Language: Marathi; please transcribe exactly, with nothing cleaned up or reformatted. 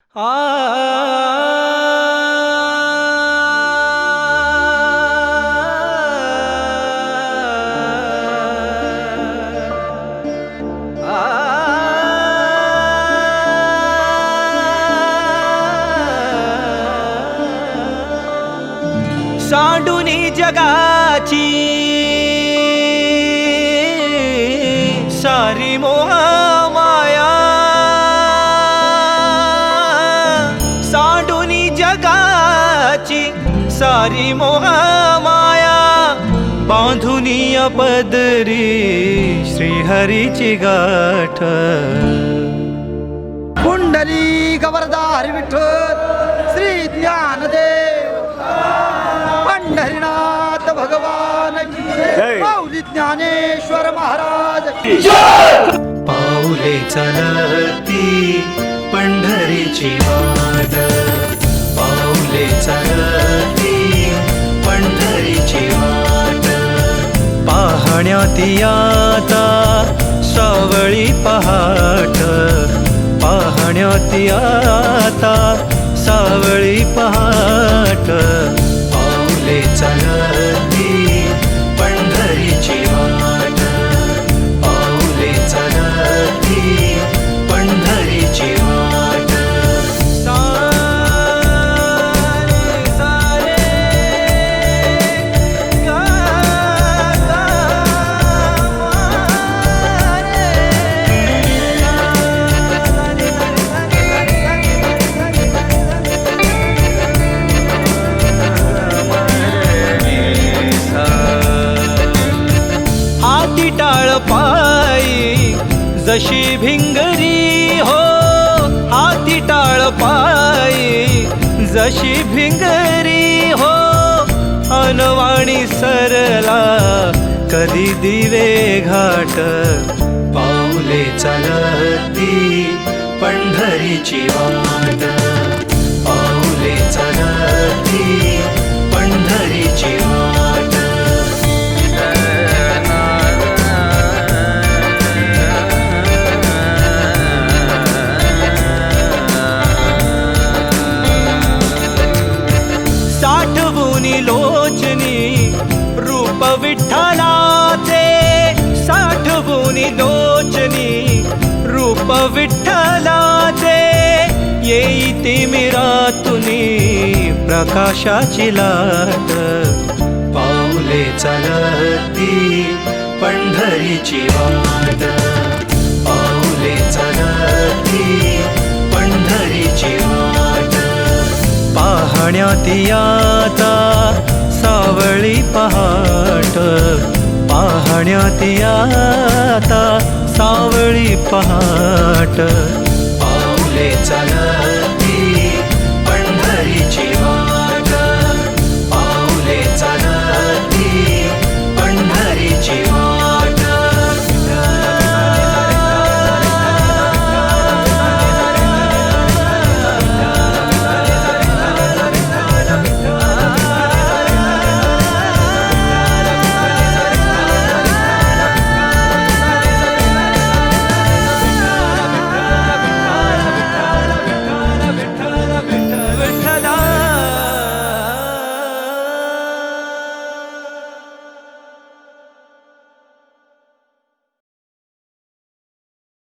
सांडूनी जगाची सारी मोह माया, सांडूनी जगाची सारी मोह माया, बांधुनी पदरी श्रीहरीची गाठ. पुंडली गवरदार विठ्ठल श्री ज्ञानदेव पंढरीनाथ भगवान की जय. माऊली ज्ञानेश्वर महाराज की जय. पाऊले चलती पंढरीची वाट, पाऊले चलती पंढरीची वाट, पाहण्यात आता सावळी पहाट, पाहण्यात आता सावळी पहाट. पाऊले चलती पंढरीची वाट, पाऊले चलती पंढरीची वाट. सारे सारे गा गा हाती टाळ पायी जशी भिंगरी हो, हाती टाळ पायी जशी भिंगरी हो, अनवाणी सरला कधी दिवे घाट. पाऊले चलती पंढरीची वाट, पाऊले चलती पंढरीची वाट. साठवूनी लोचनी रूप विठ्ठलाचे, साठवूनी लोचनी रूप विठ्ठलाचे, येई तिमिरातुनी प्रकाशाची लाट. पाऊले चलती पंढरीची वाट, पाऊले चलती पंढरीची वाट. पाहण्यात आता सावळी पहाट, पाहण्यात आता सावळी पहाट. पाऊले चलती